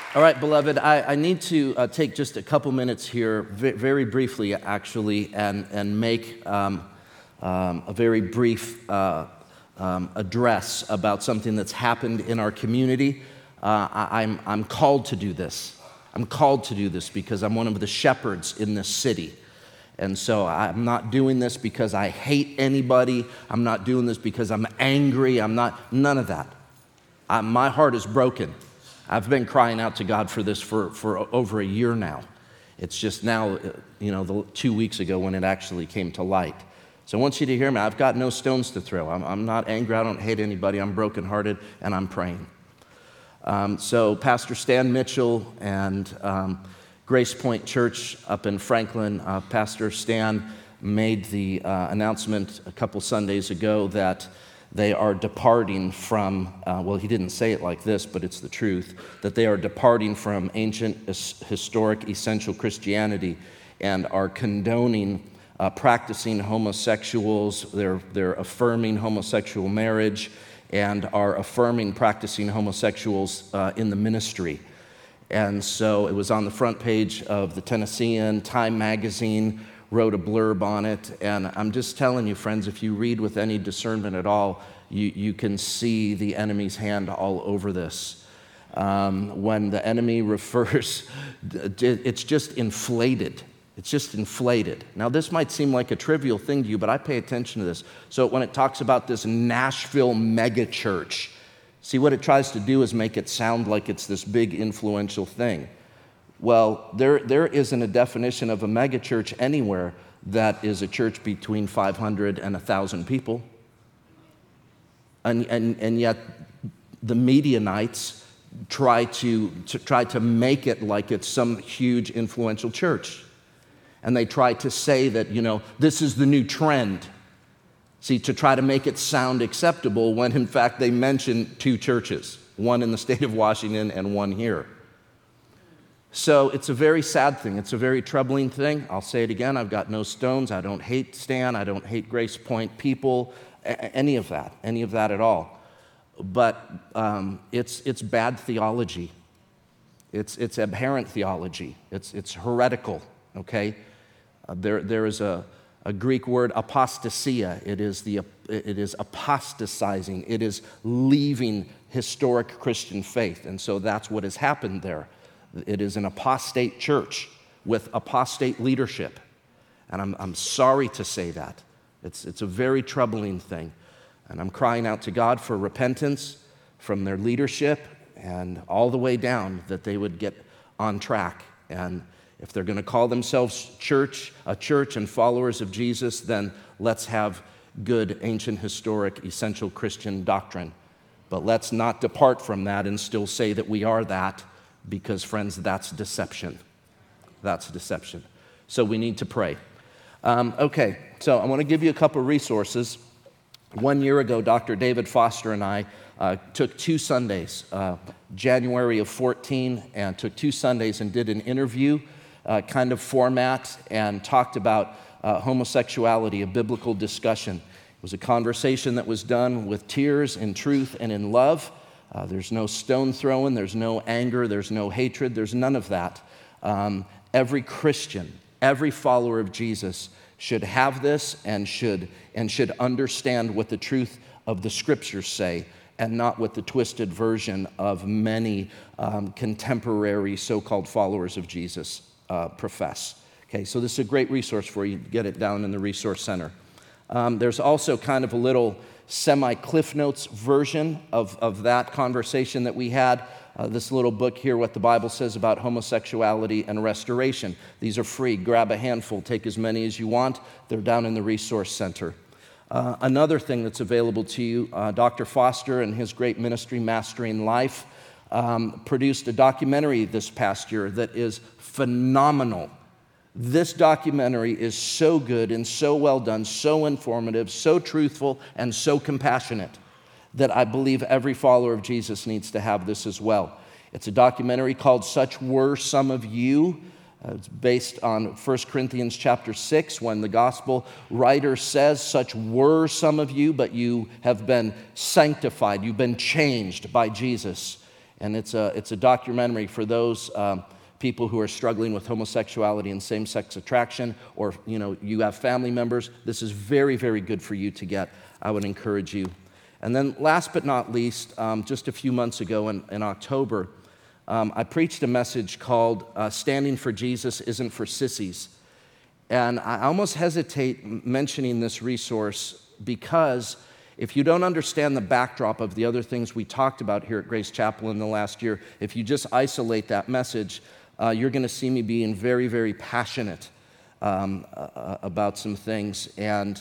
All right, beloved, I need to take just a couple minutes here, very briefly actually, and make a very brief address about something that's happened in our community. I'm called to do this. I'm called to do this because I'm one of the shepherds in this city. And so I'm not doing this because I hate anybody. I'm not doing this because I'm angry. None of that. My heart is broken. I've been crying out to God for this for over a year now. It's just now, 2 weeks ago when it actually came to light. So I want you to hear me. I've got no stones to throw. I'm not angry. I don't hate anybody. I'm brokenhearted, and I'm praying. So Pastor Stan Mitchell and Grace Point Church up in Franklin, Pastor Stan made the announcement a couple Sundays ago that they are departing from, he didn't say it like this, but it's the truth, that they are departing from ancient, historic, essential Christianity and are condoning practicing homosexuals. They're affirming homosexual marriage and are affirming practicing homosexuals in the ministry. And so it was on the front page of the Tennessean, Time magazine, wrote a blurb on it, and I'm just telling you, friends, if you read with any discernment at all, you can see the enemy's hand all over this. When the enemy refers, it's just inflated. It's just inflated. Now, this might seem like a trivial thing to you, but I pay attention to this. So when it talks about this Nashville megachurch, see, what it tries to do is make it sound like it's this big influential thing. Well, there isn't a definition of a megachurch anywhere that is a church between 500 and 1,000 people. And yet the Medianites try to make it like it's some huge influential church. And they try to say that, this is the new trend. See, to try to make it sound acceptable when in fact they mention two churches, one in the state of Washington and one here. So it's a very sad thing. It's a very troubling thing. I'll say it again. I've got no stones. I don't hate Stan. I don't hate Grace Point people, any of that at all. But it's bad theology. It's aberrant theology. It's heretical, okay? There is a Greek word, apostasia. It is apostatizing. It is leaving historic Christian faith. And so that's what has happened there. It is an apostate church with apostate leadership. And I'm sorry to say that. It's a very troubling thing. And I'm crying out to God for repentance from their leadership and all the way down that they would get on track. And if they're going to call themselves a church and followers of Jesus, then let's have good, ancient, historic, essential Christian doctrine. But let's not depart from that and still say that we are that. Because, friends, that's deception. That's deception. So we need to pray. Okay, so I want to give you a couple resources. 1 year ago, Dr. David Foster and I took 2 Sundays, January of 14, and took 2 Sundays and did an interview kind of format and talked about homosexuality, a biblical discussion. It was a conversation that was done with tears, in truth, and in love. There's no stone throwing, there's no anger, there's no hatred, there's none of that. Every Christian, every follower of Jesus should have this and should understand what the truth of the Scriptures say and not what the twisted version of many contemporary so-called followers of Jesus profess. Okay, so this is a great resource for you. Get it down in the Resource Center. There's also kind of a little semi-Cliff Notes version of that conversation that we had. This little book here, What the Bible Says About Homosexuality and Restoration. These are free. Grab a handful. Take as many as you want. They're down in the Resource Center. Another thing that's available to you, Dr. Foster and his great ministry, Mastering Life, produced a documentary this past year that is phenomenal. This documentary is so good and so well done, so informative, so truthful, and so compassionate that I believe every follower of Jesus needs to have this as well. It's a documentary called Such Were Some of You. It's based on 1 Corinthians chapter 6, when the gospel writer says, such were some of you, but you have been sanctified, you've been changed by Jesus. And it's a documentary for those people who are struggling with homosexuality and same-sex attraction, or you have family members. This is very, very good for you to get. I would encourage you. And then last but not least, just a few months ago in October, I preached a message called Standing for Jesus Isn't for Sissies. And I almost hesitate mentioning this resource because if you don't understand the backdrop of the other things we talked about here at Grace Chapel in the last year, if you just isolate that message, you're going to see me being very, very passionate about some things, and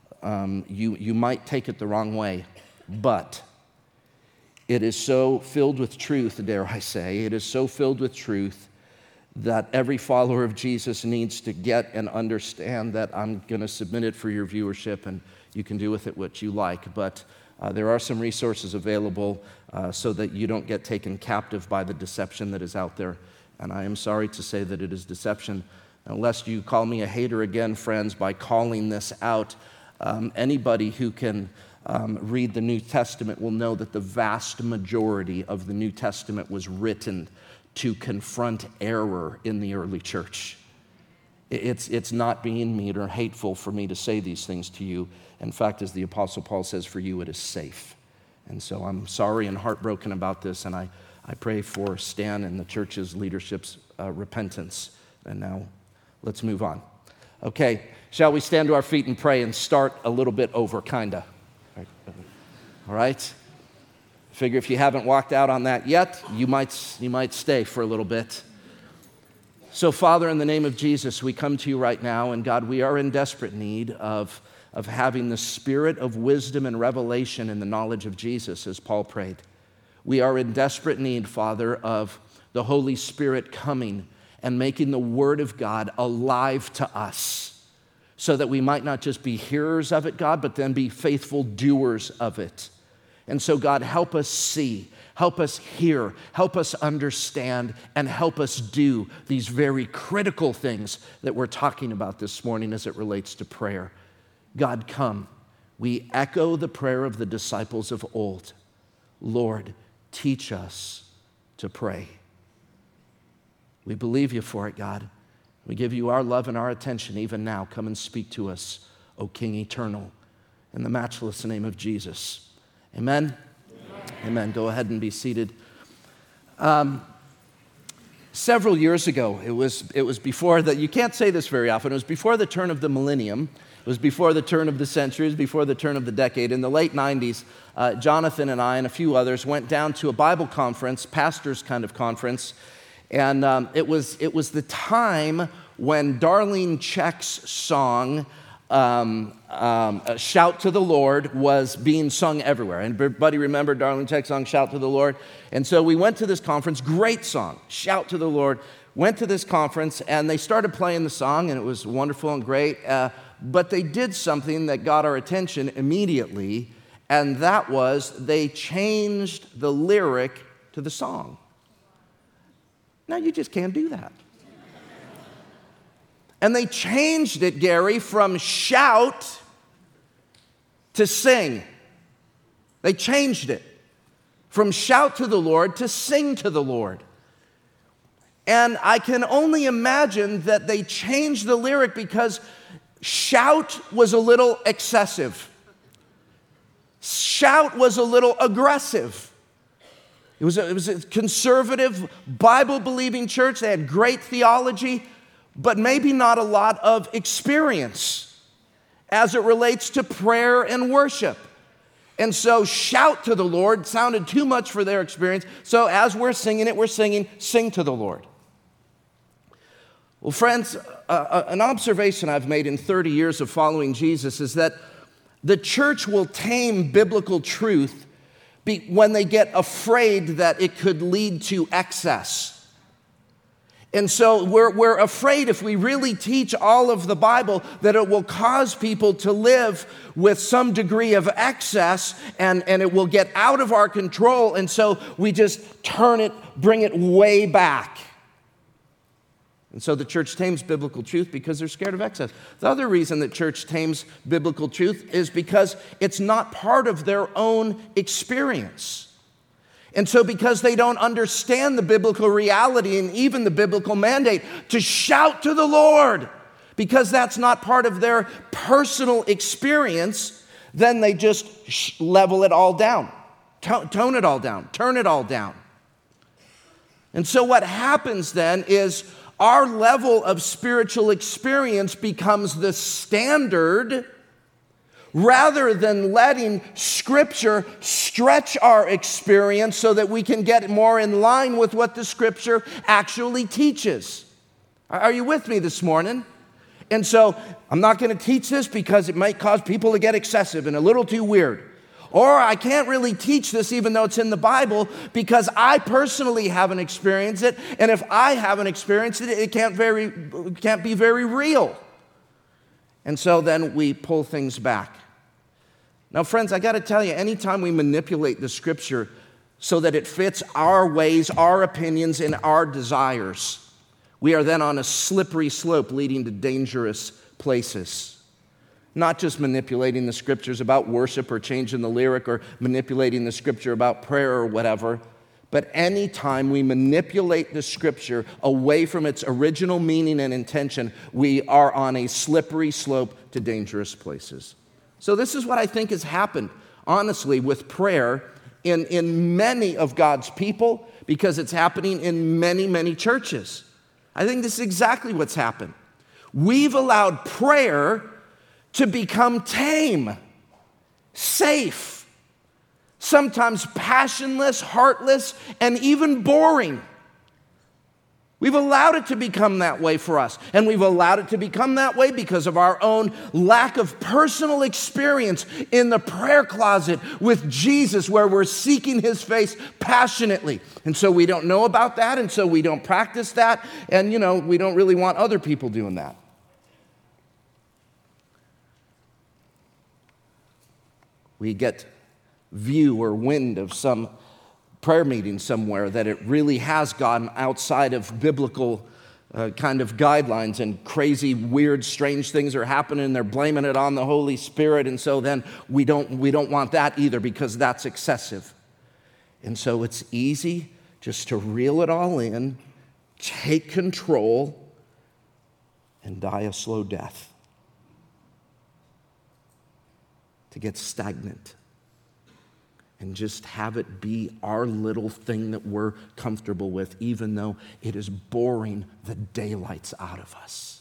you might take it the wrong way. But it is so filled with truth, dare I say, it is so filled with truth that every follower of Jesus needs to get and understand that. I'm going to submit it for your viewership, and you can do with it what you like. But there are some resources available so that you don't get taken captive by the deception that is out there. And I am sorry to say that it is deception. Unless you call me a hater again, friends, by calling this out, anybody who can read the New Testament will know that the vast majority of the New Testament was written to confront error in the early church. It's not being mean or hateful for me to say these things to you. In fact, as the Apostle Paul says, for you it is safe. And so I'm sorry and heartbroken about this, and I pray for Stan and the church's leadership's repentance. And now let's move on. Okay, shall we stand to our feet and pray and start a little bit over, kinda? All right? Figure if you haven't walked out on that yet, you might stay for a little bit. So, Father, in the name of Jesus, we come to you right now, and God, we are in desperate need of having the spirit of wisdom and revelation in the knowledge of Jesus, as Paul prayed. We are in desperate need, Father, of the Holy Spirit coming and making the Word of God alive to us, so that we might not just be hearers of it, God, but then be faithful doers of it. And so, God, help us see, help us hear, help us understand, and help us do these very critical things that we're talking about this morning as it relates to prayer. God, come. We echo the prayer of the disciples of old. Lord, teach us to pray. We believe you for it, God. We give you our love and our attention even now. Come and speak to us, O King Eternal, in the matchless name of Jesus. Amen? Amen. Go ahead and be seated. Several years ago, it was before that, you can't say this very often, it was before the turn of the millennium, it was before the turn of the century, it was before the turn of the decade. In the late 90s, Jonathan and I and a few others went down to a Bible conference, pastor's kind of conference, and it was the time when Darlene Zschech's song, Shout to the Lord, was being sung everywhere. And everybody remember Darlene Zschech's song, Shout to the Lord? And so we went to this conference, great song, Shout to the Lord. Went to this conference, and they started playing the song, and it was wonderful and great. But they did something that got our attention immediately, and that was they changed the lyric to the song. Now, you just can't do that. And they changed it, Gary, from shout to sing. They changed it from shout to the Lord to sing to the Lord. And I can only imagine that they changed the lyric because shout was a little excessive. Shout was a little aggressive. It was a conservative, Bible-believing church. They had great theology, but maybe not a lot of experience as it relates to prayer and worship. And so shout to the Lord sounded too much for their experience. So as we're singing it, we're singing, sing to the Lord. Well, friends, an observation I've made in 30 years of following Jesus is that the church will tame biblical truth when they get afraid that it could lead to excess. And so we're afraid if we really teach all of the Bible that it will cause people to live with some degree of excess and it will get out of our control. And so we just bring it way back. And so the church tames biblical truth because they're scared of excess. The other reason that church tames biblical truth is because it's not part of their own experience. And so because they don't understand the biblical reality and even the biblical mandate to shout to the Lord, because that's not part of their personal experience, then they just level it all down, tone it all down, turn it all down. And so what happens then is our level of spiritual experience becomes the standard rather than letting Scripture stretch our experience so that we can get more in line with what the Scripture actually teaches. Are you with me this morning? And so I'm not going to teach this because it might cause people to get excessive and a little too weird. Or I can't really teach this even though it's in the Bible because I personally haven't experienced it. And if I haven't experienced it, it can't be very real. And so then we pull things back. Now, friends, I got to tell you, anytime we manipulate the Scripture so that it fits our ways, our opinions, and our desires, we are then on a slippery slope leading to dangerous places. Not just manipulating the Scriptures about worship or changing the lyric or manipulating the Scripture about prayer or whatever, but anytime we manipulate the Scripture away from its original meaning and intention, we are on a slippery slope to dangerous places. So this is what I think has happened, honestly, with prayer in many of God's people, because it's happening in many, many churches. I think this is exactly what's happened. We've allowed prayer to become tame, safe, sometimes passionless, heartless, and even boring. We've allowed it to become that way for us. And we've allowed it to become that way because of our own lack of personal experience in the prayer closet with Jesus, where we're seeking His face passionately. And so we don't know about that, and so we don't practice that, and we don't really want other people doing that. We get view or wind of some prayer meeting somewhere that it really has gotten outside of biblical kind of guidelines, and crazy, weird, strange things are happening, and they're blaming it on the Holy Spirit, and so then we don't want that either because that's excessive. And so it's easy just to reel it all in, take control, and die a slow death. To get stagnant and just have it be our little thing that we're comfortable with, even though it is boring the daylights out of us.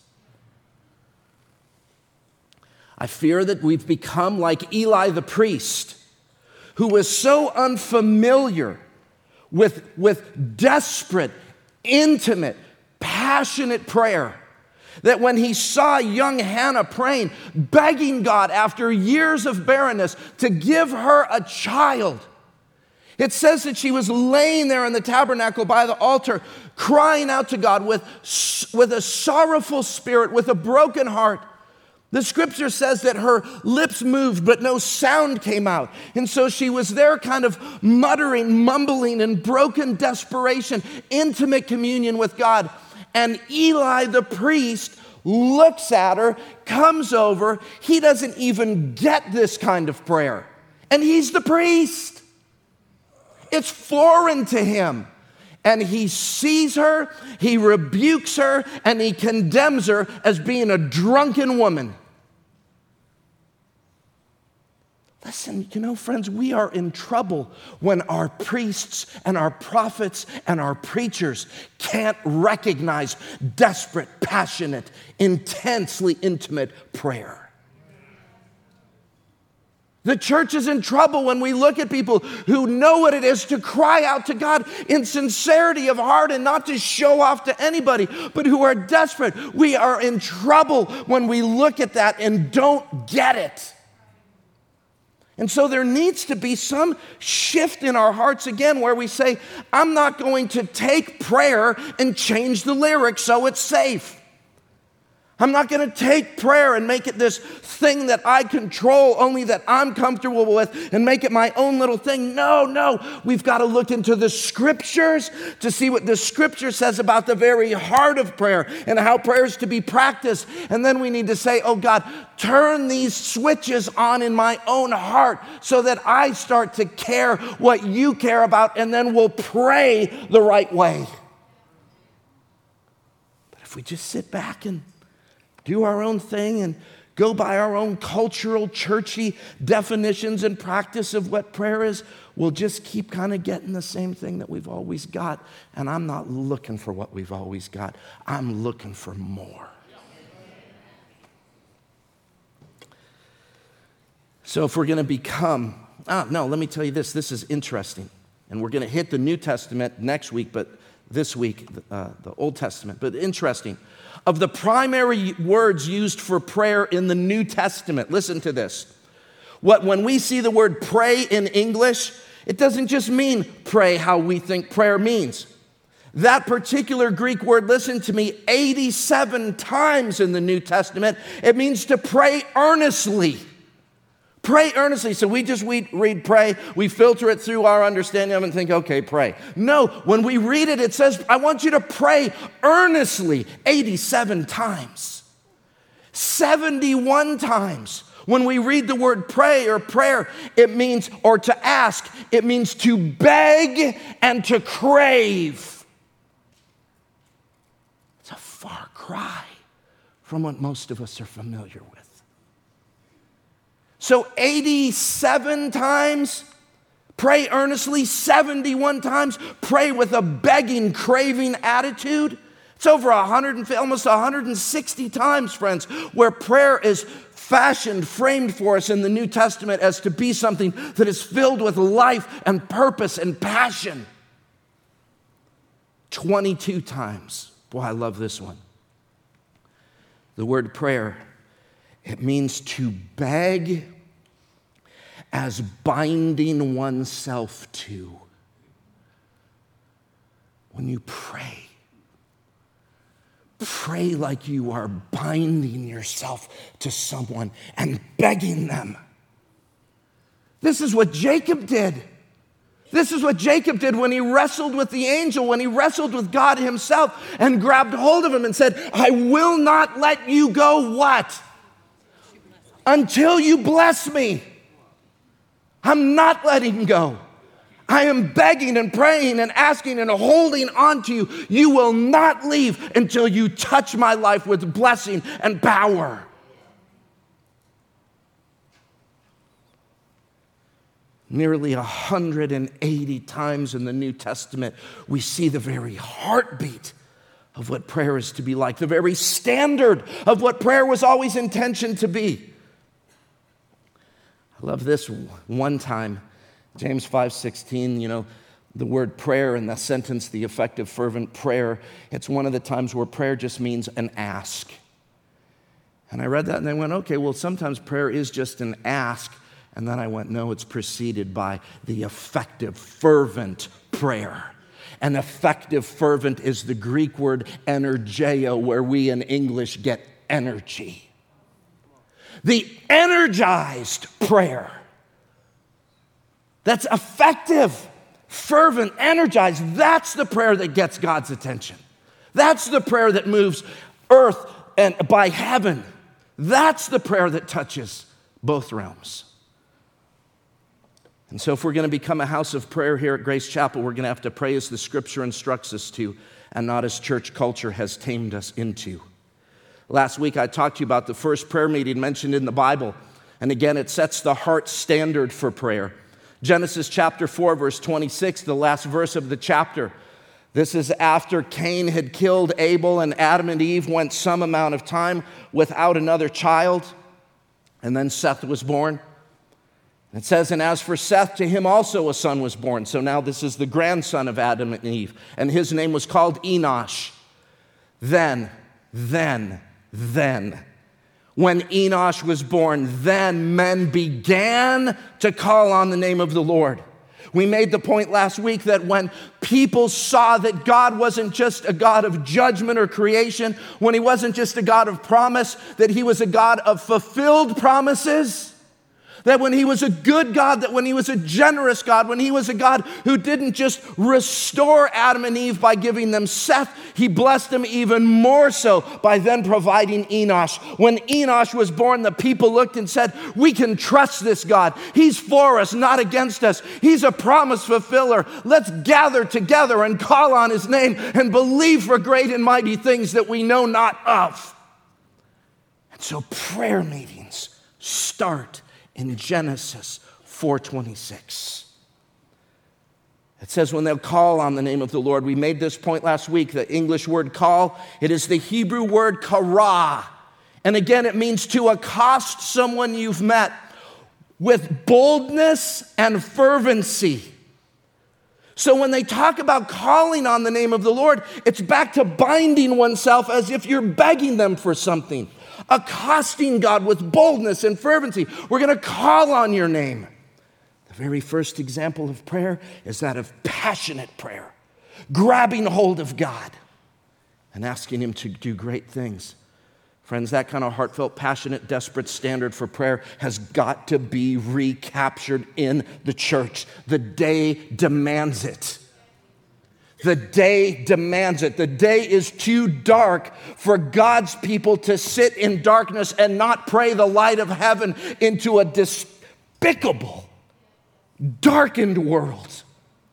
I fear that we've become like Eli the priest, who was so unfamiliar with desperate, intimate, passionate prayer, that when he saw young Hannah praying, begging God after years of barrenness to give her a child, it says that she was laying there in the tabernacle by the altar, crying out to God with a sorrowful spirit, with a broken heart. The Scripture says that her lips moved, but no sound came out. And so she was there kind of muttering, mumbling in broken desperation, intimate communion with God. And Eli the priest looks at her, comes over. He doesn't even get this kind of prayer. And he's the priest. It's foreign to him. And he sees her, he rebukes her, and he condemns her as being a drunken woman. Listen, friends, we are in trouble when our priests and our prophets and our preachers can't recognize desperate, passionate, intensely intimate prayer. The church is in trouble when we look at people who know what it is to cry out to God in sincerity of heart and not to show off to anybody, but who are desperate. We are in trouble when we look at that and don't get it. And so there needs to be some shift in our hearts again where we say, I'm not going to take prayer and change the lyrics so it's safe. I'm not going to take prayer and make it this thing that I control, only that I'm comfortable with, and make it my own little thing. No. We've got to look into the scriptures to see what the scripture says about the very heart of prayer and how prayer is to be practiced. And then we need to say, oh God, turn these switches on in my own heart so that I start to care what you care about, and then we'll pray the right way. But if we just sit back and do our own thing and go by our own cultural, churchy definitions and practice of what prayer is, we'll just keep kind of getting the same thing that we've always got. And I'm not looking for what we've always got. I'm looking for more. So if we're going to become, let me tell you this. This is interesting. And we're going to hit the New Testament next week, but this week, the Old Testament. But interesting. Of the primary words used for prayer in the New Testament, listen to this. When we see the word pray in English, it doesn't just mean pray how we think prayer means. That particular Greek word, listen to me, 87 times in the New Testament, it means to pray earnestly. Pray earnestly. So we just read pray, we filter it through our understanding of it and think, okay, pray. No, when we read it, it says, I want you to pray earnestly 87 times. 71 times. When we read the word pray or prayer, it means, or to ask, it means to beg and to crave. It's a far cry from what most of us are familiar with. So 87 times, pray earnestly, 71 times, pray with a begging, craving attitude. It's over almost 160 times, friends, where prayer is fashioned, framed for us in the New Testament as to be something that is filled with life and purpose and passion. 22 times. Boy, I love this one. The word prayer, it means to beg as binding oneself to. When you pray like you are binding yourself to someone and begging them. This is what Jacob did. This is what Jacob did when he wrestled with the angel, when he wrestled with God himself and grabbed hold of him and said, I will not let you go, what? Until you bless me. I'm not letting go. I am begging and praying and asking and holding on to you. You will not leave until you touch my life with blessing and power. Nearly 180 times in the New Testament, we see the very heartbeat of what prayer is to be like, the very standard of what prayer was always intentioned to be. I love this one time, James 5:16, the word prayer and the sentence, the effective, fervent prayer, it's one of the times where prayer just means an ask. And I read that and I went, okay, well, sometimes prayer is just an ask. And then I went, no, it's preceded by the effective, fervent prayer. And effective, fervent is the Greek word energeia, where we in English get energy. The energized prayer. That's effective, fervent, energized. That's the prayer that gets God's attention. That's the prayer that moves earth and by heaven. That's the prayer that touches both realms. And so if we're going to become a house of prayer here at Grace Chapel, we're going to have to pray as the Scripture instructs us to, and not as church culture has tamed us into. Last week, I talked to you about the first prayer meeting mentioned in the Bible. And again, it sets the heart standard for prayer. Genesis chapter 4, verse 26, the last verse of the chapter. This is after Cain had killed Abel and Adam and Eve went some amount of time without another child. And then Seth was born. It says, and as for Seth, to him also a son was born. So now this is the grandson of Adam and Eve. And his name was called Enosh. Then, when Enosh was born, then men began to call on the name of the Lord. We made the point last week that when people saw that God wasn't just a God of judgment or creation, when he wasn't just a God of promise, that he was a God of fulfilled promises, that when he was a good God, that when he was a generous God, when he was a God who didn't just restore Adam and Eve by giving them Seth, he blessed them even more so by then providing Enosh. When Enosh was born, the people looked and said, we can trust this God. He's for us, not against us. He's a promise fulfiller. Let's gather together and call on his name and believe for great and mighty things that we know not of. And so prayer meetings start in Genesis 4:26. It says when they'll call on the name of the Lord. We made this point last week. The English word call, it is the Hebrew word kara. And again, it means to accost someone you've met with boldness and fervency. So when they talk about calling on the name of the Lord, it's back to binding oneself as if you're begging them for something. Accosting God with boldness and fervency. We're going to call on your name. The very first example of prayer is that of passionate prayer. Grabbing hold of God and asking him to do great things. Friends, that kind of heartfelt, passionate, desperate standard for prayer has got to be recaptured in the church. The day demands it. The day demands it. The day is too dark for God's people to sit in darkness and not pray the light of heaven into a despicable, darkened world.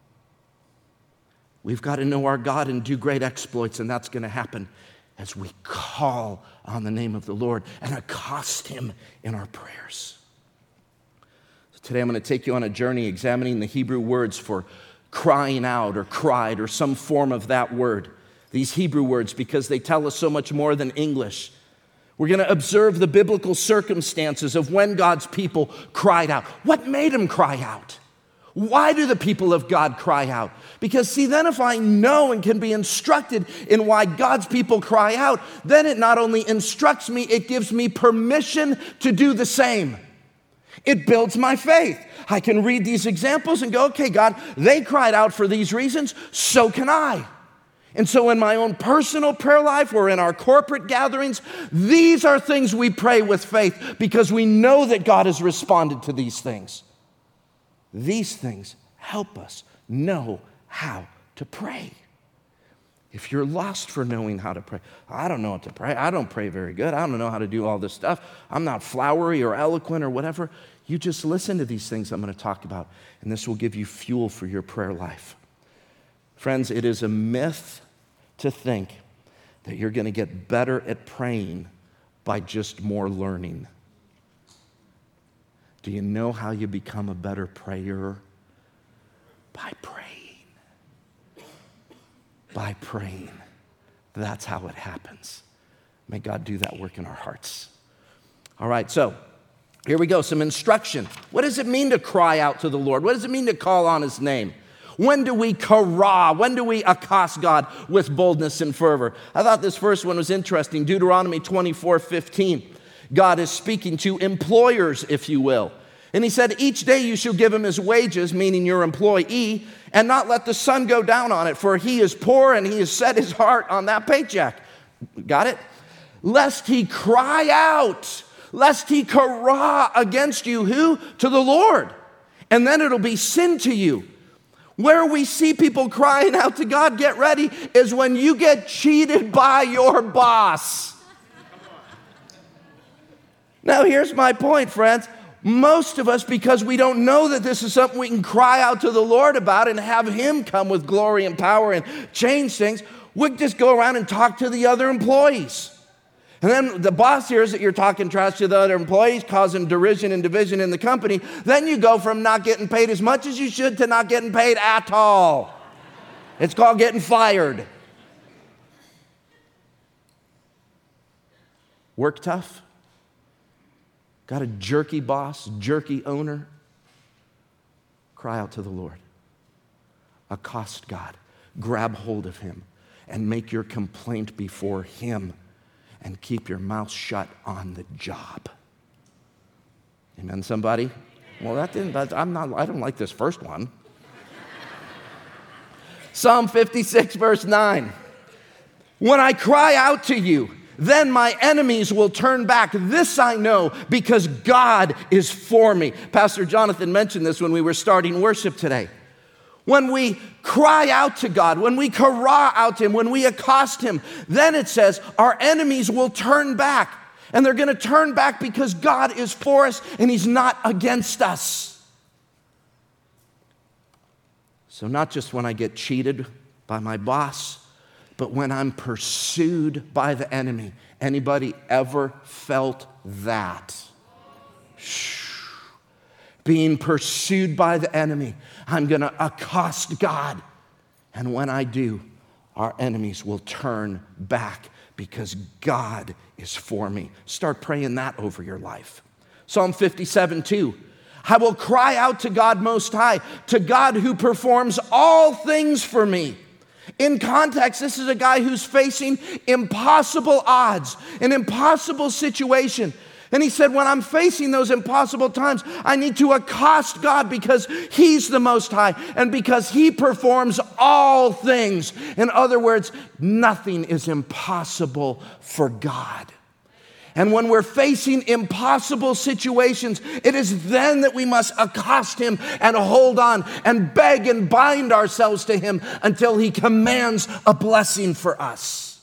We've got to know our God and do great exploits, and that's going to happen as we call on the name of the Lord and accost him in our prayers. So today I'm going to take you on a journey examining the Hebrew words for crying out or cried or some form of that word. These Hebrew words, because they tell us so much more than English. We're going to observe the biblical circumstances of when God's people cried out. What made them cry out? Why do the people of God cry out? Because see, then if I know and can be instructed in why God's people cry out, then it not only instructs me, it gives me permission to do the same. It builds my faith. I can read these examples and go, okay, God, they cried out for these reasons, so can I. And so in my own personal prayer life or in our corporate gatherings, these are things we pray with faith because we know that God has responded to these things. These things help us know how to pray. If you're lost for knowing how to pray, I don't know what to pray. I don't pray very good. I don't know how to do all this stuff. I'm not flowery or eloquent or whatever. You just listen to these things I'm going to talk about, and this will give you fuel for your prayer life. Friends, it is a myth to think that you're going to get better at praying by just more learning. Do you know how you become a better prayer? By praying. By praying. That's how it happens. May God do that work in our hearts. All right, so here we go, some instruction. What does it mean to cry out to the Lord? What does it mean to call on his name? When do we kara? When do we accost God with boldness and fervor? I thought this first one was interesting. Deuteronomy 24:15. God is speaking to employers, if you will. And he said, each day you shall give him his wages, meaning your employee, and not let the sun go down on it, for he is poor and he has set his heart on that paycheck. Got it? Lest he cry out, lest he kara against you. Who? To the Lord. And then it'll be sin to you. Where we see people crying out to God, get ready, is when you get cheated by your boss. Now here's my point, friends. Most of us, because we don't know that this is something we can cry out to the Lord about and have him come with glory and power and change things, we just go around and talk to the other employees. And then the boss hears that you're talking trash to the other employees, causing derision and division in the company. Then you go from not getting paid as much as you should to not getting paid at all. It's called getting fired. Work tough? Got a jerky boss, jerky owner? Cry out to the Lord. Accost God. Grab hold of him and make your complaint before him and keep your mouth shut on the job. Amen, somebody? Well, I don't like this first one. Psalm 56, verse 9. When I cry out to you, then my enemies will turn back. This I know because God is for me. Pastor Jonathan mentioned this when we were starting worship today. When we cry out to God, when we kara out to Him, when we accost Him, then it says our enemies will turn back. And they're going to turn back because God is for us and He's not against us. So not just when I get cheated by my boss, but when I'm pursued by the enemy. Anybody ever felt that? Being pursued by the enemy. I'm going to accost God. And when I do, our enemies will turn back because God is for me. Start praying that over your life. Psalm 57, 2. I will cry out to God Most High, to God who performs all things for me. In context, this is a guy who's facing impossible odds, an impossible situation. And he said, when I'm facing those impossible times, I need to accost God because He's the Most High and because He performs all things. In other words, nothing is impossible for God. And when we're facing impossible situations, it is then that we must accost Him and hold on and beg and bind ourselves to Him until He commands a blessing for us.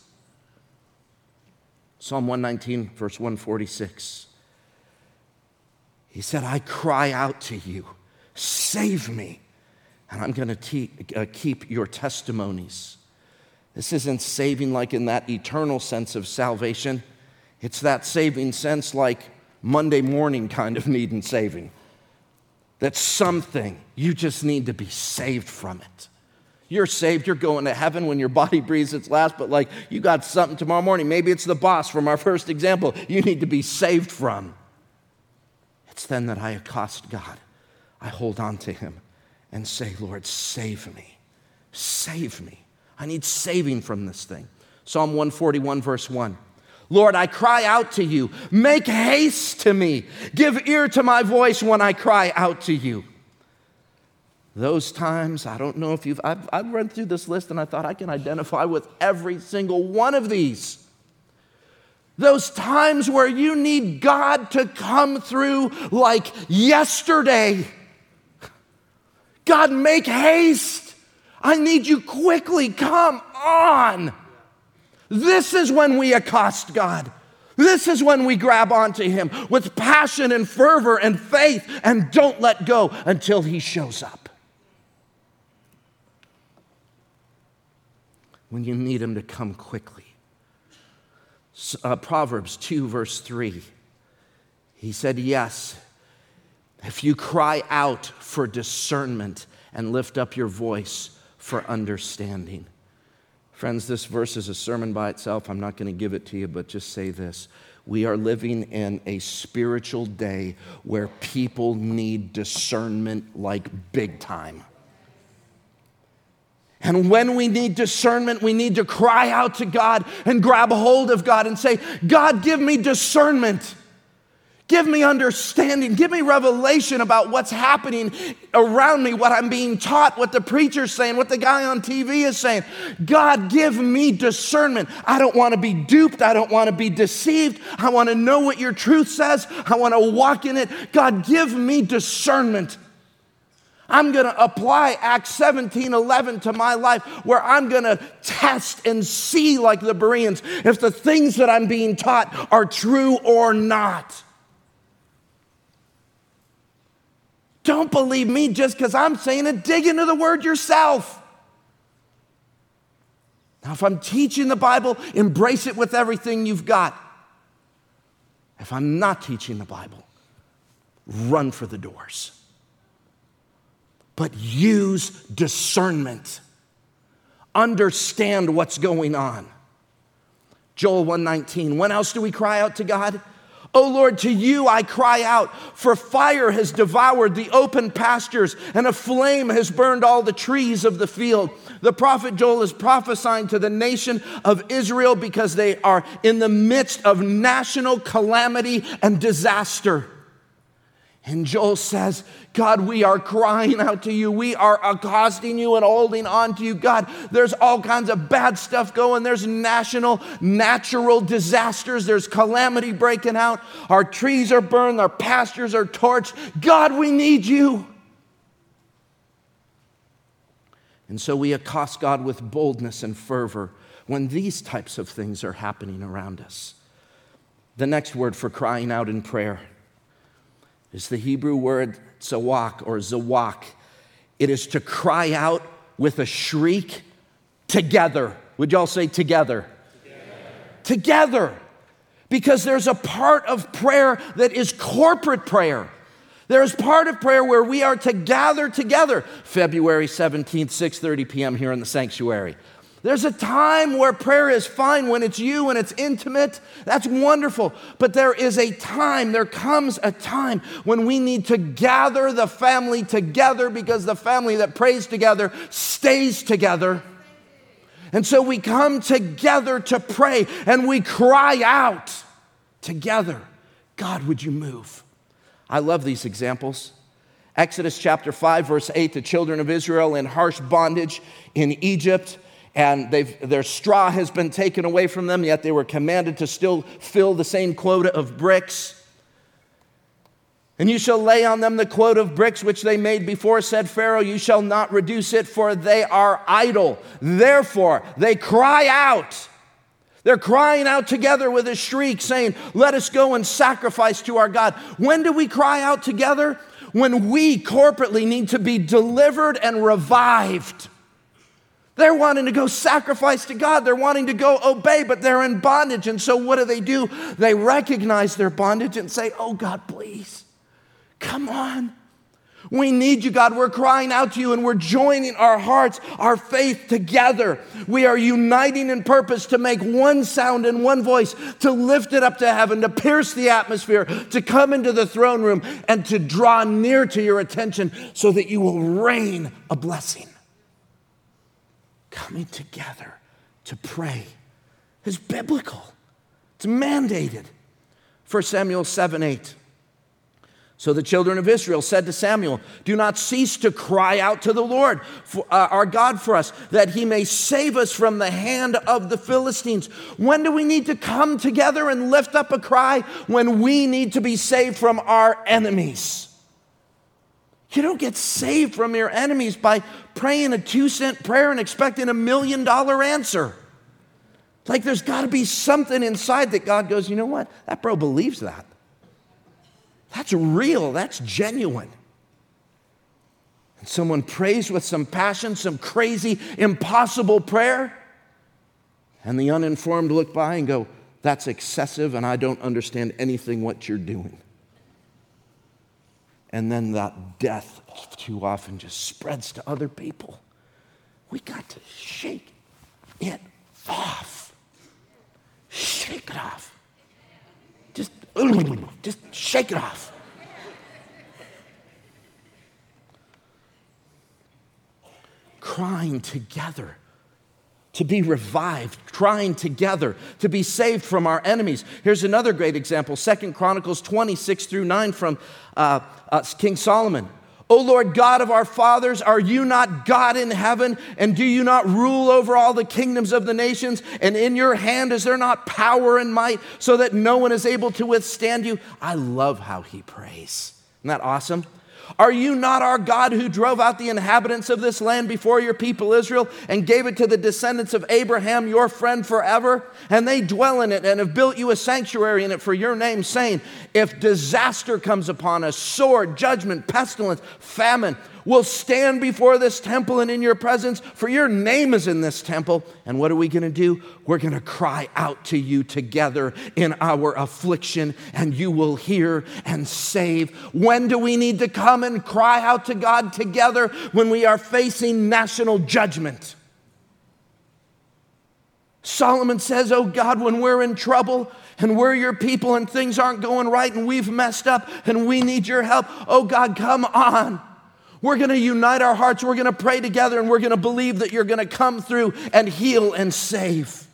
Psalm 119, verse 146. He said, I cry out to you, save me, and I'm going to keep your testimonies. This isn't saving like in that eternal sense of salvation. It's that saving sense like Monday morning kind of needing saving. That's something you just need to be saved from it. You're saved, you're going to heaven when your body breathes its last, but like you got something tomorrow morning. Maybe it's the boss from our first example you need to be saved from. It's then that I accost God. I hold on to Him and say, Lord, save me. Save me. I need saving from this thing. Psalm 141, verse 1. Lord, I cry out to you. Make haste to me. Give ear to my voice when I cry out to you. Those times, I don't know if I've read through this list and I thought I can identify with every single one of these. Those times where you need God to come through like yesterday. God, make haste. I need you quickly. Come on. This is when we accost God. This is when we grab onto Him with passion and fervor and faith and don't let go until He shows up. When you need Him to come quickly. Proverbs 2, verse 3. He said, yes, if you cry out for discernment and lift up your voice for understanding. Friends, this verse is a sermon by itself. I'm not going to give it to you, but just say this. We are living in a spiritual day where people need discernment like big time. And when we need discernment, we need to cry out to God and grab hold of God and say, God, give me discernment. Give me understanding. Give me revelation about what's happening around me, what I'm being taught, what the preacher's saying, what the guy on TV is saying. God, give me discernment. I don't want to be duped. I don't want to be deceived. I want to know what your truth says. I want to walk in it. God, give me discernment. I'm going to apply Acts 17:11 to my life where I'm going to test and see like the Bereans if the things that I'm being taught are true or not. Don't believe me just because I'm saying it. Dig into the Word yourself. Now, if I'm teaching the Bible, embrace it with everything you've got. If I'm not teaching the Bible, run for the doors. But use discernment. Understand what's going on. Joel 1:19. When else do we cry out to God? O Lord, to you I cry out, for fire has devoured the open pastures, and a flame has burned all the trees of the field. The prophet Joel is prophesying to the nation of Israel because they are in the midst of national calamity and disaster. And Joel says, God, we are crying out to you. We are accosting you and holding on to you. God, there's all kinds of bad stuff going. There's natural disasters. There's calamity breaking out. Our trees are burned. Our pastures are torched. God, we need you. And so we accost God with boldness and fervor when these types of things are happening around us. The next word for crying out in prayer is the Hebrew word zawak or zawak. It is to cry out with a shriek together. Would y'all say together? Together. Because there's a part of prayer that is corporate prayer. There's part of prayer where we are to gather together. February 17th, 6:30 p.m. here in the sanctuary. There's a time where prayer is fine when it's you and it's intimate. That's wonderful. But there comes a time when we need to gather the family together because the family that prays together stays together. And so we come together to pray and we cry out together, God, would you move? I love these examples. Exodus chapter 5, verse 8, the children of Israel in harsh bondage in Egypt. And their straw has been taken away from them, yet they were commanded to still fill the same quota of bricks. And you shall lay on them the quota of bricks which they made before, said Pharaoh. You shall not reduce it, for they are idle. Therefore, they cry out. They're crying out together with a shriek, saying, let us go and sacrifice to our God. When do we cry out together? When we corporately need to be delivered and revived. They're wanting to go sacrifice to God. They're wanting to go obey, but they're in bondage. And so what do? They recognize their bondage and say, oh God, please, come on. We need you, God. We're crying out to you and we're joining our hearts, our faith together. We are uniting in purpose to make one sound and one voice, to lift it up to heaven, to pierce the atmosphere, to come into the throne room and to draw near to your attention so that you will rain a blessing. Coming together to pray is biblical. It's mandated. 1 Samuel 7:8. So the children of Israel said to Samuel, do not cease to cry out to the Lord, our God, for us, that he may save us from the hand of the Philistines. When do we need to come together and lift up a cry? When we need to be saved from our enemies. You don't get saved from your enemies by praying a 2-cent prayer and expecting $1 million answer. Like there's got to be something inside that God goes, you know what? That bro believes that. That's real. That's genuine. And someone prays with some passion, some crazy, impossible prayer, and the uninformed look by and go, that's excessive and I don't understand anything what you're doing. And then that death too often just spreads to other people. We got to shake it off. Shake it off. Just shake it off. Crying together to be revived, crying together to be saved from our enemies. Here's another great example, 2 Chronicles 26-9 from King Solomon. O Lord God of our fathers, are you not God in heaven? And do you not rule over all the kingdoms of the nations? And in your hand is there not power and might so that no one is able to withstand you? I love how he prays. Isn't that awesome? Are you not our God who drove out the inhabitants of this land before your people Israel and gave it to the descendants of Abraham, your friend, forever? And they dwell in it and have built you a sanctuary in it for your name, saying, if disaster comes upon us, sword, judgment, pestilence, famine, we'll stand before this temple and in your presence, for your name is in this temple. And what are we going to do? We're going to cry out to you together in our affliction, and you will hear and save. When do we need to come and cry out to God together? When we are facing national judgment. Solomon says, oh God, when we're in trouble and we're your people and things aren't going right and we've messed up and we need your help, oh God, come on. We're going to unite our hearts. We're going to pray together and we're going to believe that you're going to come through and heal and save.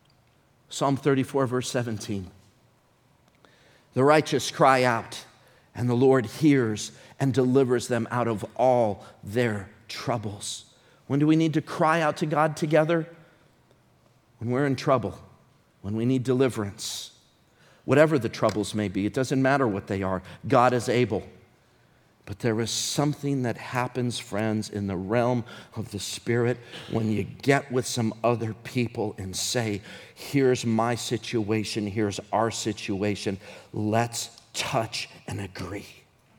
Psalm 34, verse 17. The righteous cry out, and the Lord hears and delivers them out of all their troubles. When do we need to cry out to God together? When we're in trouble, when we need deliverance. Whatever the troubles may be, it doesn't matter what they are. God is able. But there is something that happens, friends, in the realm of the Spirit when you get with some other people and say, here's my situation, here's our situation. Let's touch and agree.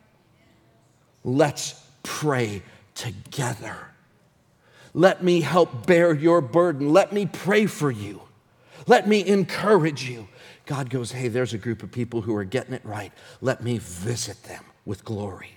Let's pray together. Let me help bear your burden. Let me pray for you. Let me encourage you. God goes, hey, there's a group of people who are getting it right. Let me visit them with glory.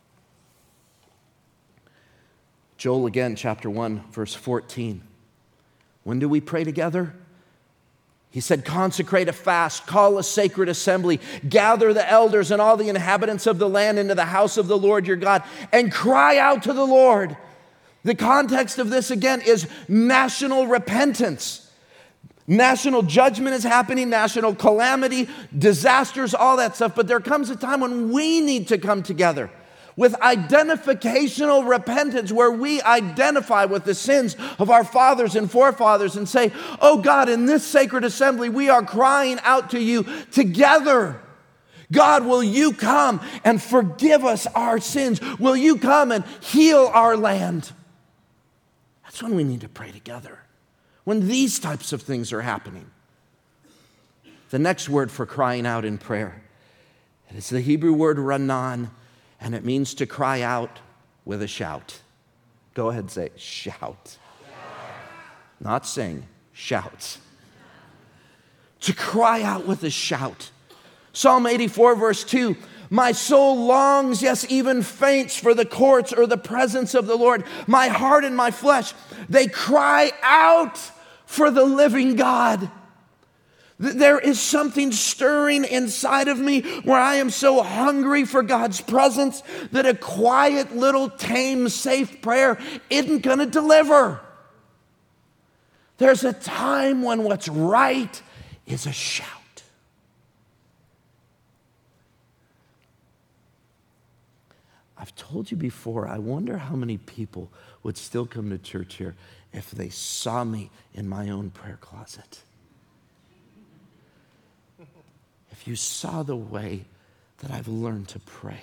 Joel again, chapter 1, verse 14. When do we pray together? He said, consecrate a fast, call a sacred assembly, gather the elders and all the inhabitants of the land into the house of the Lord your God, and cry out to the Lord. The context of this, again, is national repentance. National judgment is happening, national calamity, disasters, all that stuff. But there comes a time when we need to come together with identificational repentance, where we identify with the sins of our fathers and forefathers and say, oh God, in this sacred assembly, we are crying out to you together. God, will you come and forgive us our sins? Will you come and heal our land? That's when we need to pray together. When these types of things are happening. The next word for crying out in prayer, it's the Hebrew word ranan, and it means to cry out with a shout. Go ahead and say, shout. Not sing, shout. To cry out with a shout. Psalm 84, verse 2, my soul longs, yes, even faints for the courts or the presence of the Lord. My heart and my flesh, they cry out for the living God. There is something stirring inside of me where I am so hungry for God's presence that a quiet, little, tame, safe prayer isn't going to deliver. There's a time when what's right is a shout. I've told you before, I wonder how many people would still come to church here if they saw me in my own prayer closet. If you saw the way that I've learned to pray.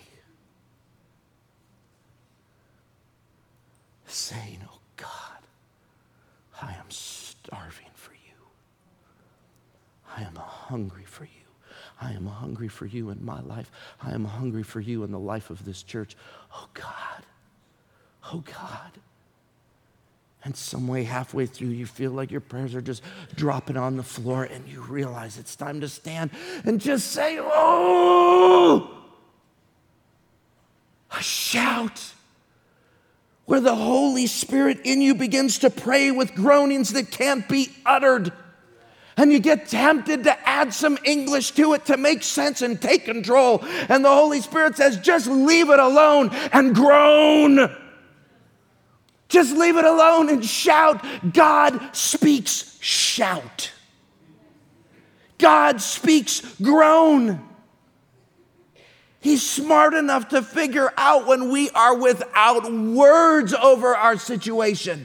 Saying, oh God, I am starving for you. I am hungry for you. I am hungry for you in my life. I am hungry for you in the life of this church. Oh God, oh God. And some way halfway through, you feel like your prayers are just dropping on the floor and you realize it's time to stand and just say, oh! A shout where the Holy Spirit in you begins to pray with groanings that can't be uttered. And you get tempted to add some English to it to make sense and take control. And the Holy Spirit says, just leave it alone and groan. Just leave it alone and shout. God speaks shout. God speaks groan. He's smart enough to figure out when we are without words over our situation.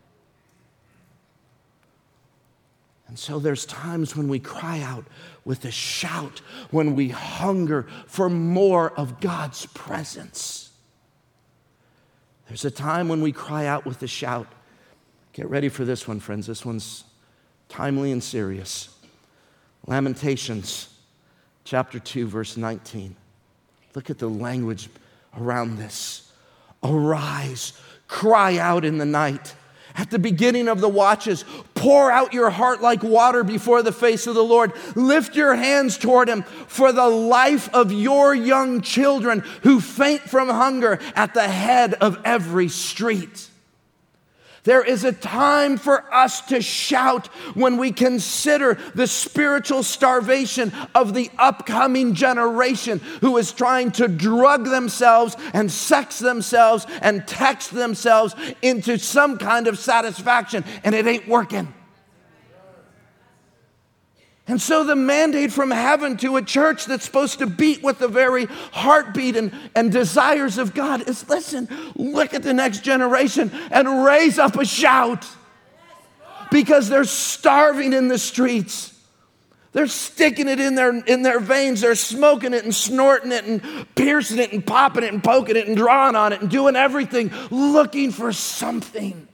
And so there's times when we cry out with a shout, when we hunger for more of God's presence. There's a time when we cry out with a shout. Get ready for this one, friends. This one's timely and serious. Lamentations, chapter 2, verse 19. Look at the language around this. Arise, cry out in the night. At the beginning of the watches, pour out your heart like water before the face of the Lord. Lift your hands toward him for the life of your young children who faint from hunger at the head of every street. There is a time for us to shout when we consider the spiritual starvation of the upcoming generation who is trying to drug themselves and sex themselves and text themselves into some kind of satisfaction, and it ain't working. And so the mandate from heaven to a church that's supposed to beat with the very heartbeat and desires of God is, listen, look at the next generation and raise up a shout, because they're starving in the streets. They're sticking it in their veins. They're smoking it and snorting it and piercing it and popping it and poking it and drawing on it and doing everything, looking for something.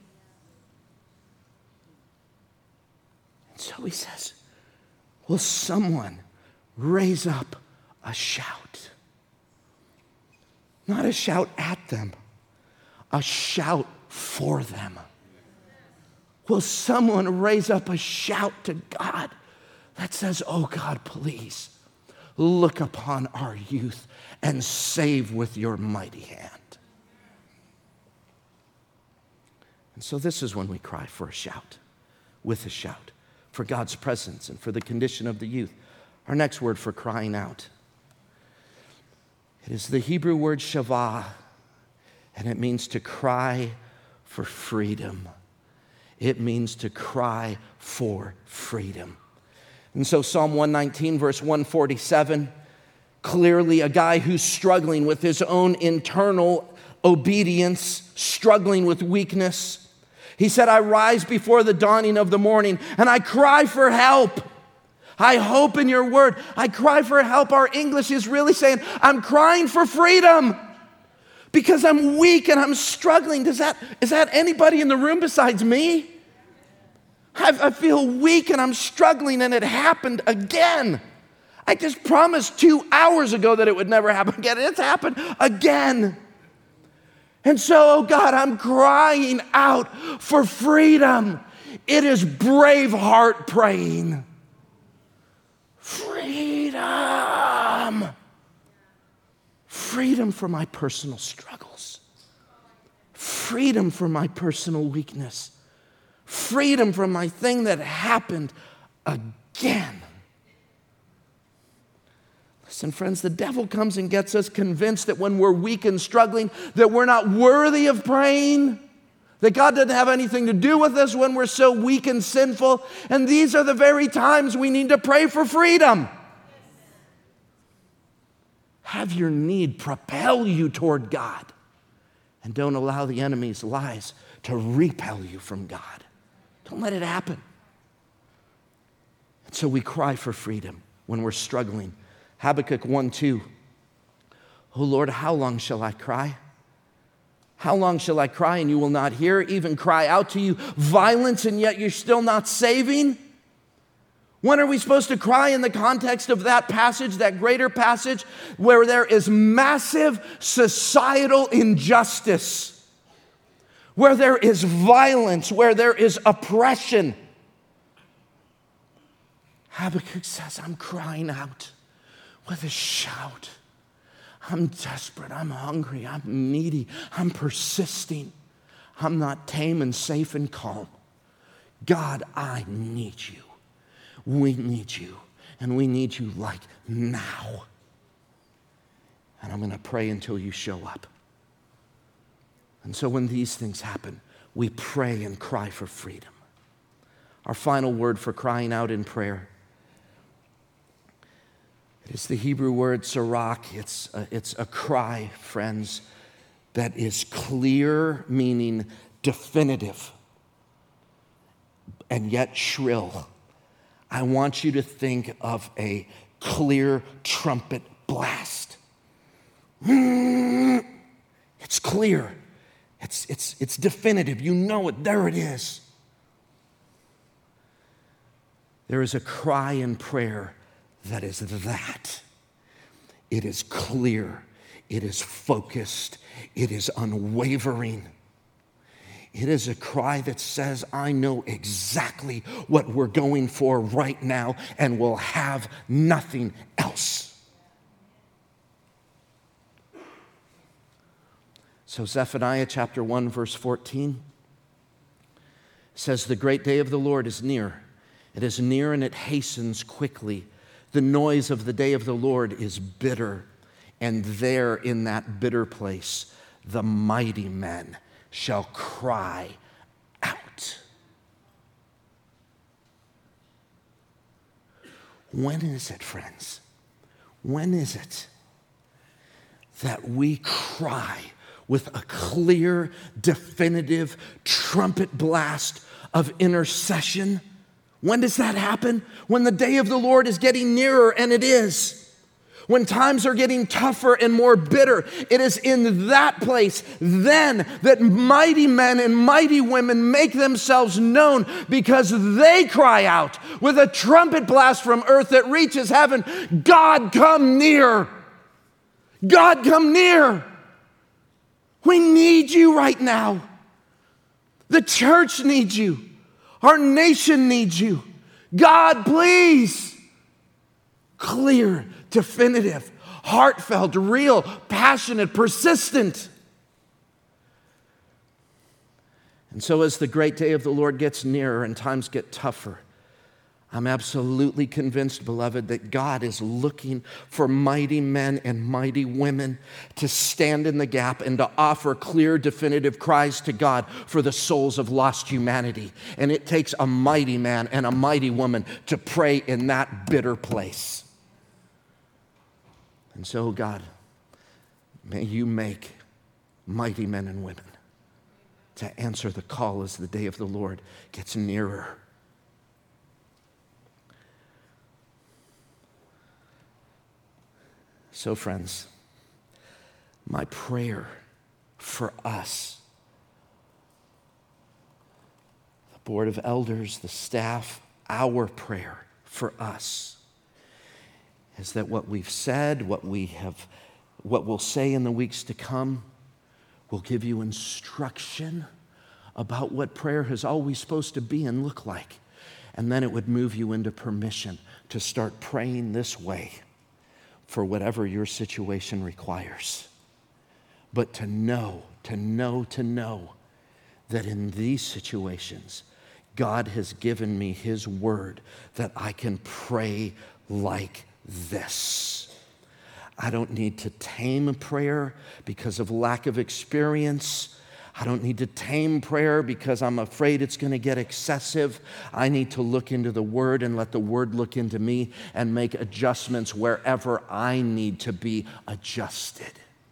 And so he says, will someone raise up a shout? Not a shout at them, a shout for them. Will someone raise up a shout to God that says, oh God, please look upon our youth and save with your mighty hand? And so this is when we cry for a shout, with a shout, for God's presence and for the condition of the youth. Our next word for crying out, it is the Hebrew word shavah, and it means to cry for freedom. It means to cry for freedom. And so Psalm 119, verse 147, clearly a guy who's struggling with his own internal obedience, struggling with weakness. He said, I rise before the dawning of the morning and I cry for help. I hope in your word. I cry for help. Our English is really saying, I'm crying for freedom because I'm weak and I'm struggling. Is that anybody in the room besides me? I feel weak and I'm struggling, and it happened again. I just promised 2 hours ago that it would never happen again. It's happened again. And so, oh God, I'm crying out for freedom. It is Braveheart praying. Freedom. Freedom from my personal struggles. Freedom from my personal weakness. Freedom from my thing that happened again. Listen, friends, the devil comes and gets us convinced that when we're weak and struggling, that we're not worthy of praying, that God doesn't have anything to do with us when we're so weak and sinful. And these are the very times we need to pray for freedom. Have your need propel you toward God, and don't allow the enemy's lies to repel you from God. Don't let it happen. And so we cry for freedom when we're struggling. Habakkuk 1:2. Oh Lord, how long shall I cry? How long shall I cry and you will not hear? Even cry out to you violence and yet you're still not saving? When are we supposed to cry in the context of that passage, that greater passage, where there is massive societal injustice? Where there is violence, where there is oppression? Habakkuk says, I'm crying out with a shout. I'm desperate, I'm hungry, I'm needy, I'm persisting. I'm not tame and safe and calm. God, I need you. We need you, and we need you like now. And I'm going to pray until you show up. And so when these things happen, we pray and cry for freedom. Our final word for crying out in prayer, it is the Hebrew word sarak. It's a cry, friends, that is clear, meaning definitive, and yet shrill. I want you to think of a clear trumpet blast. It's clear. It's definitive. You know it. There it is. There is a cry in prayer that is that. It is clear. It is focused. It is unwavering. It is a cry that says, I know exactly what we're going for right now and will have nothing else. So Zephaniah chapter 1, verse 14 says, the great day of the Lord is near. It is near and it hastens quickly. The noise of the day of the Lord is bitter. And there in that bitter place, the mighty men shall cry out. When is it, friends? When is it that we cry with a clear, definitive trumpet blast of intercession? When does that happen? When the day of the Lord is getting nearer, and it is. When times are getting tougher and more bitter, it is in that place then that mighty men and mighty women make themselves known, because they cry out with a trumpet blast from earth that reaches heaven, God, come near. God, come near. We need you right now. The church needs you. Our nation needs you. God, please. Clear, definitive, heartfelt, real, passionate, persistent. And so as the great day of the Lord gets nearer and times get tougher, I'm absolutely convinced, beloved, that God is looking for mighty men and mighty women to stand in the gap and to offer clear, definitive cries to God for the souls of lost humanity. And it takes a mighty man and a mighty woman to pray in that bitter place. And so, God, may you make mighty men and women to answer the call as the day of the Lord gets nearer. So, friends, my prayer for us, the board of elders, the staff, our prayer for us is that what we've said, what we'll say in the weeks to come, will give you instruction about what prayer is always supposed to be and look like. And then it would move you into permission to start praying this way for whatever your situation requires. But to know that in these situations, God has given me His word that I can pray like this. I don't need to tame prayer because of lack of experience. I don't need to tame prayer because I'm afraid it's going to get excessive. I need to look into the Word and let the Word look into me and make adjustments wherever I need to be adjusted.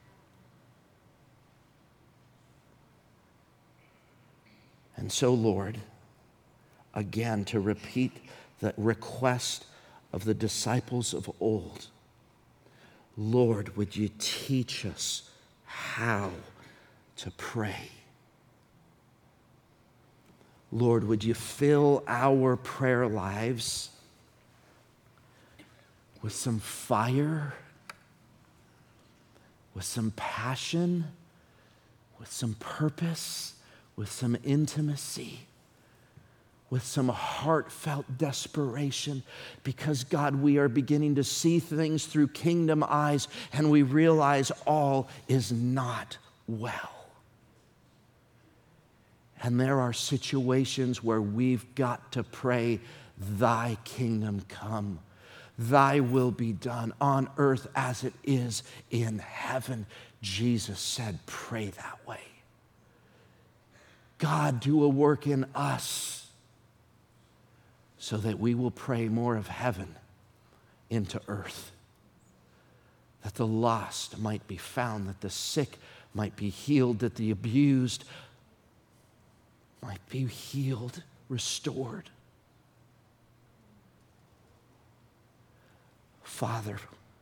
And so, Lord, again, to repeat the request of the disciples of old, Lord, would you teach us how to pray? Lord, would you fill our prayer lives with some fire, with some passion, with some purpose, with some intimacy, with some heartfelt desperation, because, God, we are beginning to see things through kingdom eyes, and we realize all is not well. And there are situations where we've got to pray, thy kingdom come, thy will be done on earth as it is in heaven. Jesus said, pray that way. God, do a work in us so that we will pray more of heaven into earth, that the lost might be found, that the sick might be healed, that the abused might be healed, restored. Father,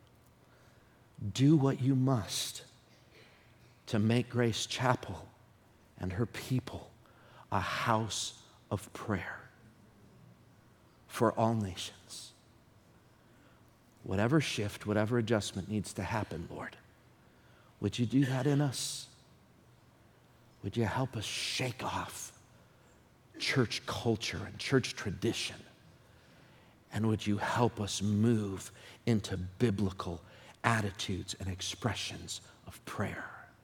do what you must to make Grace Chapel and her people a house of prayer for all nations. Whatever shift, whatever adjustment needs to happen, Lord, would you do that in us? Would you help us shake off church culture and church tradition? And would you help us move into biblical attitudes and expressions of prayer?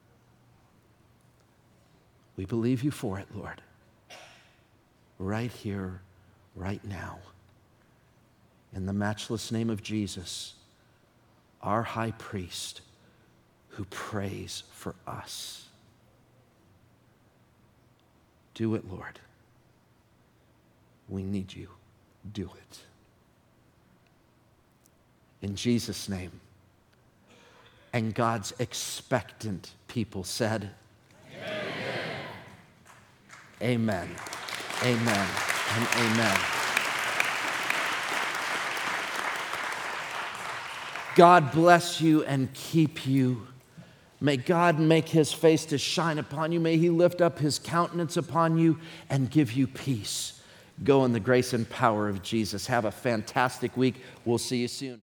We believe you for it, Lord, right here, right now. In the matchless name of Jesus, our high priest who prays for us. Do it, Lord. We need you. Do it. In Jesus' name. And God's expectant people said, Amen. Amen. And amen. God bless you and keep you. May God make his face to shine upon you. May he lift up his countenance upon you and give you peace. Go in the grace and power of Jesus. Have a fantastic week. We'll see you soon.